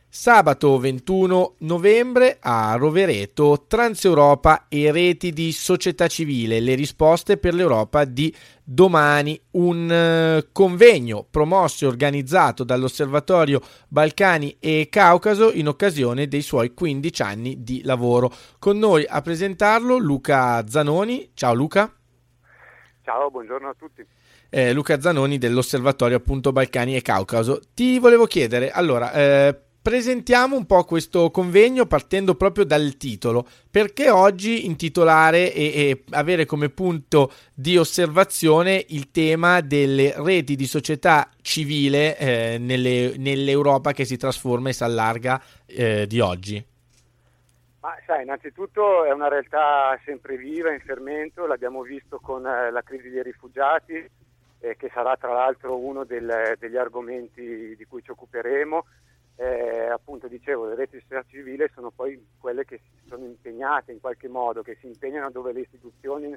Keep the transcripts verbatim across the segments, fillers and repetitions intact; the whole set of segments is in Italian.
Sabato ventuno novembre a Rovereto, Transeuropa e reti di società civile, le risposte per l'Europa di domani, un uh, convegno promosso e organizzato dall'Osservatorio Balcani e Caucaso in occasione dei suoi quindici anni di lavoro. Con noi a presentarlo Luca Zanoni. Ciao Luca. Ciao, buongiorno a tutti. Eh, Luca Zanoni dell'Osservatorio appunto Balcani e Caucaso. Ti volevo chiedere, allora, eh, presentiamo un po' questo convegno partendo proprio dal titolo. Perché oggi intitolare e, e avere come punto di osservazione il tema delle reti di società civile eh, nelle, nell'Europa che si trasforma e si allarga eh, di oggi? Ma sai, innanzitutto è una realtà sempre viva, in fermento, l'abbiamo visto con eh, la crisi dei rifugiati, eh, che sarà tra l'altro uno del, degli argomenti di cui ci occuperemo. Eh, appunto dicevo, le reti di società civile sono poi quelle che si sono impegnate in qualche modo, che si impegnano dove le istituzioni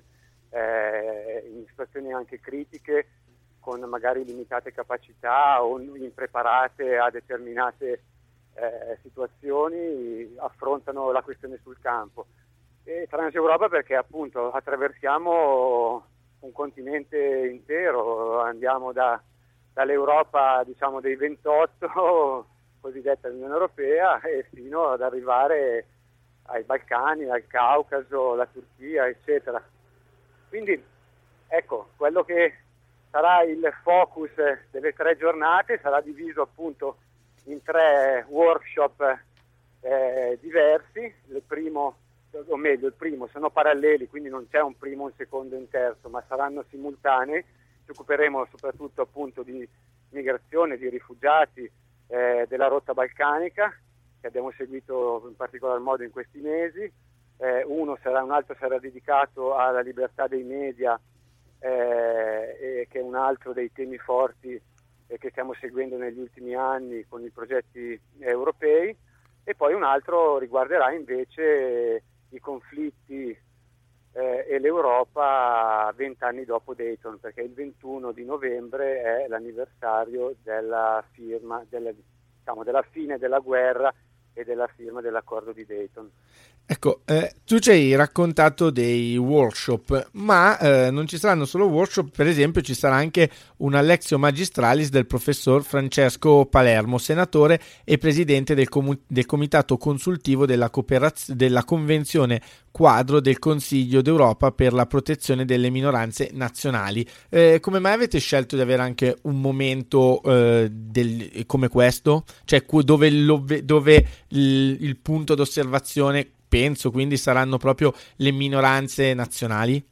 eh, in situazioni anche critiche, con magari limitate capacità o impreparate a determinate eh, situazioni, affrontano la questione sul campo. E Transeuropa perché appunto attraversiamo un continente intero, andiamo da, dall'Europa diciamo dei ventotto cosiddetta Unione Europea e fino ad arrivare ai Balcani, al Caucaso, alla Turchia, eccetera. Quindi ecco, quello che sarà il focus delle tre giornate sarà diviso appunto in tre workshop eh, diversi. Il primo, o meglio, il primo sono paralleli, quindi non c'è un primo, un secondo e un terzo, ma saranno simultanei. Ci occuperemo soprattutto appunto di migrazione, di rifugiati, Eh, della rotta balcanica che abbiamo seguito in particolar modo in questi mesi. Eh, uno sarà, un altro sarà dedicato alla libertà dei media, eh, e che è un altro dei temi forti eh, che stiamo seguendo negli ultimi anni con i progetti europei, e poi un altro riguarderà invece i conflitti eh, e l'Europa vent'anni dopo Dayton, perché il ventuno di novembre è l'anniversario della firma, della, diciamo, della fine della guerra e della firma dell'accordo di Dayton. Ecco, eh, tu ci hai raccontato dei workshop, ma eh, non ci saranno solo workshop, per esempio ci sarà anche una Lectio Magistralis del professor Francesco Palermo, senatore e presidente del, com- del Comitato Consultivo della, Cooperaz- della Convenzione Quadro del Consiglio d'Europa per la protezione delle minoranze nazionali. Eh, come mai avete scelto di avere anche un momento eh, del, come questo? Cioè dove, lo, dove il, il punto d'osservazione penso quindi saranno proprio le minoranze nazionali?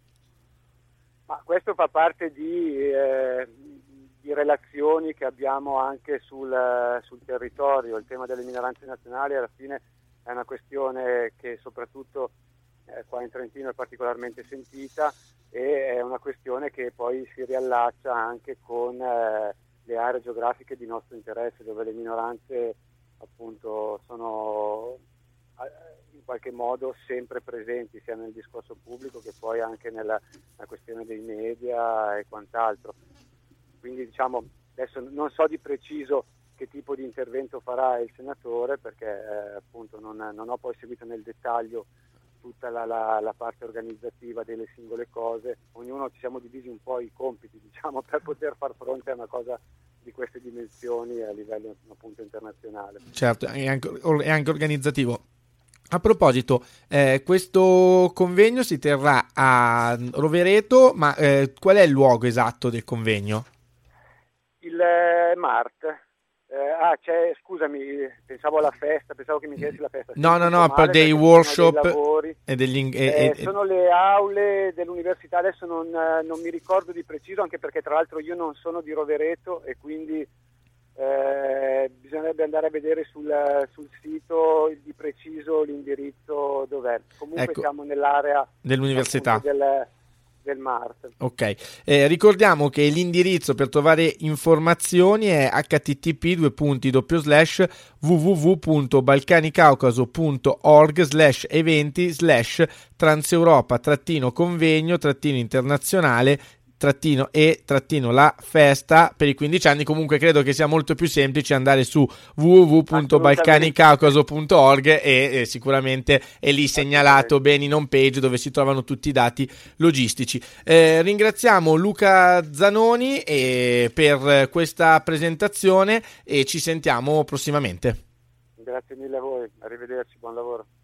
Ma questo fa parte di, eh, di relazioni che abbiamo anche sul, sul territorio. Il tema delle minoranze nazionali alla fine è una questione che soprattutto eh, qua in Trentino è particolarmente sentita, e è una questione che poi si riallaccia anche con eh, le aree geografiche di nostro interesse, dove le minoranze appunto sono in qualche modo sempre presenti, sia nel discorso pubblico che poi anche nella, nella questione dei media e quant'altro. Quindi diciamo, adesso non so di preciso che tipo di intervento farà il senatore, perché eh, appunto non, non ho poi seguito nel dettaglio tutta la, la, la parte organizzativa delle singole cose. Ognuno ci siamo divisi un po' i compiti, diciamo, per poter far fronte a una cosa di queste dimensioni a livello appunto internazionale. Certo, è anche, è anche organizzativo. A proposito, eh, questo convegno si terrà a Rovereto, ma eh, qual è il luogo esatto del convegno? Il eh, Mart. Eh, ah, c'è, scusami, pensavo alla festa, pensavo che mi chiedessi la festa. No, no, no, per dei workshop e degli... E, eh, e, sono le aule dell'università, adesso non, non mi ricordo di preciso, anche perché tra l'altro io non sono di Rovereto e quindi eh, bisognerebbe andare a vedere sul, sul sito di preciso l'indirizzo dov'è. Comunque ecco, siamo nell'area dell'università del, del Mart. Ok, eh, ricordiamo che l'indirizzo per trovare informazioni è h t t p due punti doppio slash w w w punto balcanicaucaso punto org slash eventi slash transeuropa trattino convegno trattino internazionale trattino e trattino la festa per i quindici anni. Comunque credo che sia molto più semplice andare su w w w punto balcanicaucaso punto org e eh, sicuramente è lì segnalato bene in home page dove si trovano tutti i dati logistici. Eh, ringraziamo Luca Zanoni eh, per questa presentazione e ci sentiamo prossimamente. Grazie mille a voi, arrivederci, buon lavoro.